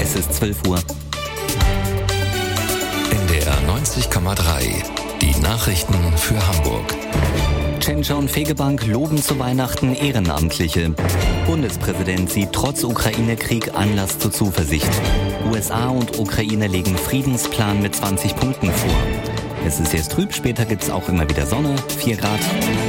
Es ist 12 Uhr. NDR 90,3. Die Nachrichten für Hamburg. Tschentscher und Fegebank loben zu Weihnachten Ehrenamtliche. Bundespräsident sieht trotz Ukraine-Krieg Anlass zur Zuversicht. USA und Ukraine legen Friedensplan mit 20 Punkten vor. Es ist jetzt trüb, später gibt es auch immer wieder Sonne, 4 Grad.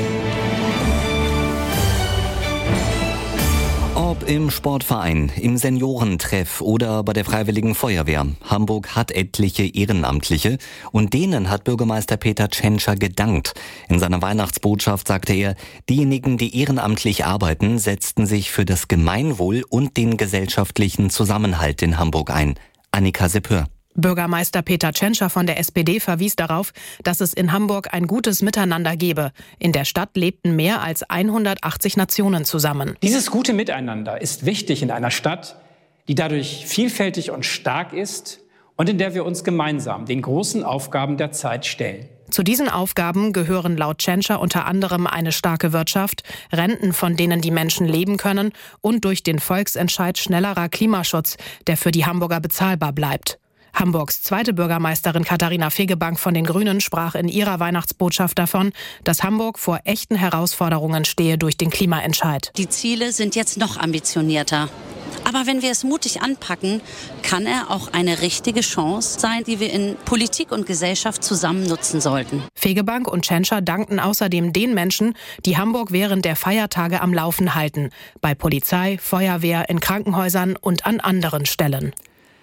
Ob im Sportverein, im Seniorentreff oder bei der Freiwilligen Feuerwehr. Hamburg hat etliche Ehrenamtliche und denen hat Bürgermeister Peter Tschentscher gedankt. In seiner Weihnachtsbotschaft sagte er, diejenigen, die ehrenamtlich arbeiten, setzten sich für das Gemeinwohl und den gesellschaftlichen Zusammenhalt in Hamburg ein. Annika Seppör. Bürgermeister Peter Tschentscher von der SPD verwies darauf, dass es in Hamburg ein gutes Miteinander gebe. In der Stadt lebten mehr als 180 Nationen zusammen. Dieses gute Miteinander ist wichtig in einer Stadt, die dadurch vielfältig und stark ist und in der wir uns gemeinsam den großen Aufgaben der Zeit stellen. Zu diesen Aufgaben gehören laut Tschentscher unter anderem eine starke Wirtschaft, Renten, von denen die Menschen leben können und durch den Volksentscheid schnellerer Klimaschutz, der für die Hamburger bezahlbar bleibt. Hamburgs zweite Bürgermeisterin Katharina Fegebank von den Grünen sprach in ihrer Weihnachtsbotschaft davon, dass Hamburg vor echten Herausforderungen stehe durch den Klimaentscheid. Die Ziele sind jetzt noch ambitionierter. Aber wenn wir es mutig anpacken, kann er auch eine richtige Chance sein, die wir in Politik und Gesellschaft zusammen nutzen sollten. Fegebank und Tschentscher dankten außerdem den Menschen, die Hamburg während der Feiertage am Laufen halten. Bei Polizei, Feuerwehr, in Krankenhäusern und an anderen Stellen.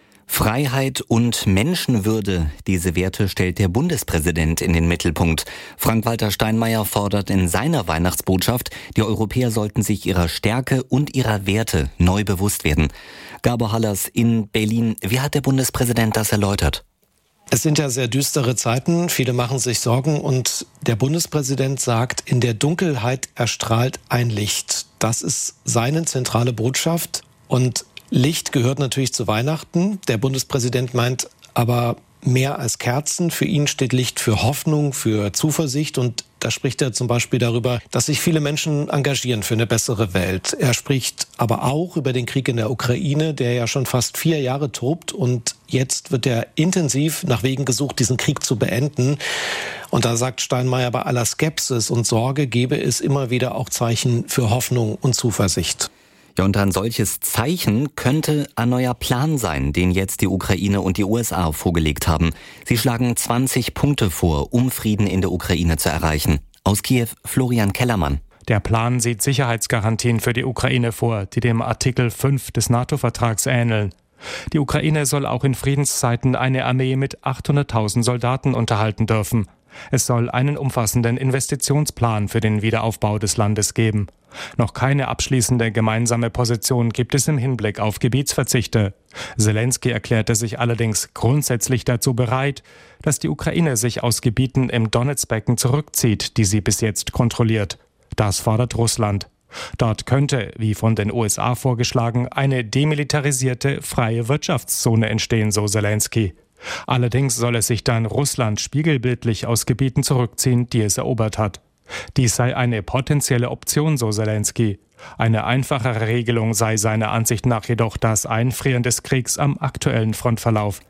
Freiheit und Menschenwürde, diese Werte stellt der Bundespräsident in den Mittelpunkt. Frank-Walter Steinmeier fordert in seiner Weihnachtsbotschaft, die Europäer sollten sich ihrer Stärke und ihrer Werte neu bewusst werden. Gabor Hallers in Berlin, wie hat der Bundespräsident das erläutert? Es sind ja sehr düstere Zeiten, viele machen sich Sorgen und der Bundespräsident sagt, in der Dunkelheit erstrahlt ein Licht. Das ist seine zentrale Botschaft und Licht gehört natürlich zu Weihnachten. Der Bundespräsident meint aber mehr als Kerzen. Für ihn steht Licht für Hoffnung, für Zuversicht. Und da spricht er zum Beispiel darüber, dass sich viele Menschen engagieren für eine bessere Welt. Er spricht aber auch über den Krieg in der Ukraine, der ja schon fast 4 Jahre tobt. Und jetzt wird er intensiv nach Wegen gesucht, diesen Krieg zu beenden. Und da sagt Steinmeier, bei aller Skepsis und Sorge gebe es immer wieder auch Zeichen für Hoffnung und Zuversicht. Ja, und ein solches Zeichen könnte ein neuer Plan sein, den jetzt die Ukraine und die USA vorgelegt haben. Sie schlagen 20 Punkte vor, um Frieden in der Ukraine zu erreichen. Aus Kiew, Florian Kellermann. Der Plan sieht Sicherheitsgarantien für die Ukraine vor, die dem Artikel 5 des NATO-Vertrags ähneln. Die Ukraine soll auch in Friedenszeiten eine Armee mit 800.000 Soldaten unterhalten dürfen. Es soll einen umfassenden Investitionsplan für den Wiederaufbau des Landes geben. Noch keine abschließende gemeinsame Position gibt es im Hinblick auf Gebietsverzichte. Selenskyj erklärte sich allerdings grundsätzlich dazu bereit, dass die Ukraine sich aus Gebieten im Donezbecken zurückzieht, die sie bis jetzt kontrolliert. Das fordert Russland. Dort könnte, wie von den USA vorgeschlagen, eine demilitarisierte freie Wirtschaftszone entstehen, so Selenskyj. Allerdings soll es sich dann Russland spiegelbildlich aus Gebieten zurückziehen, die es erobert hat. Dies sei eine potenzielle Option, so Selenskyj. Eine einfachere Regelung sei seiner Ansicht nach jedoch das Einfrieren des Kriegs am aktuellen Frontverlauf.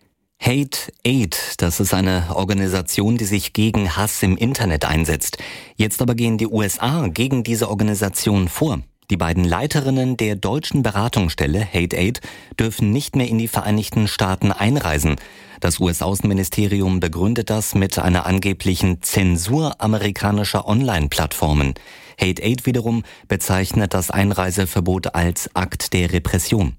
Hate Aid, das ist eine Organisation, die sich gegen Hass im Internet einsetzt. Jetzt aber gehen die USA gegen diese Organisation vor. Die beiden Leiterinnen der deutschen Beratungsstelle Hate Aid dürfen nicht mehr in die Vereinigten Staaten einreisen. Das US-Außenministerium begründet das mit einer angeblichen Zensur amerikanischer Online-Plattformen. Hate Aid wiederum bezeichnet das Einreiseverbot als Akt der Repression.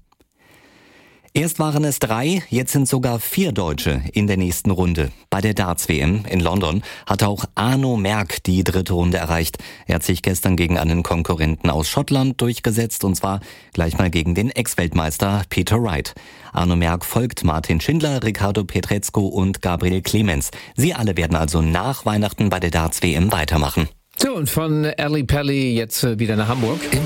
Erst waren es 3, jetzt sind sogar 4 Deutsche in der nächsten Runde. Bei der Darts-WM in London hat auch Arno Merck die 3. Runde erreicht. Er hat sich gestern gegen einen Konkurrenten aus Schottland durchgesetzt, und zwar gleich mal gegen den Ex-Weltmeister Peter Wright. Arno Merck folgt Martin Schindler, Riccardo Pietrezco und Gabriel Clemens. Sie alle werden also nach Weihnachten bei der Darts-WM weitermachen. So, und von Ally Pally jetzt wieder nach Hamburg. Im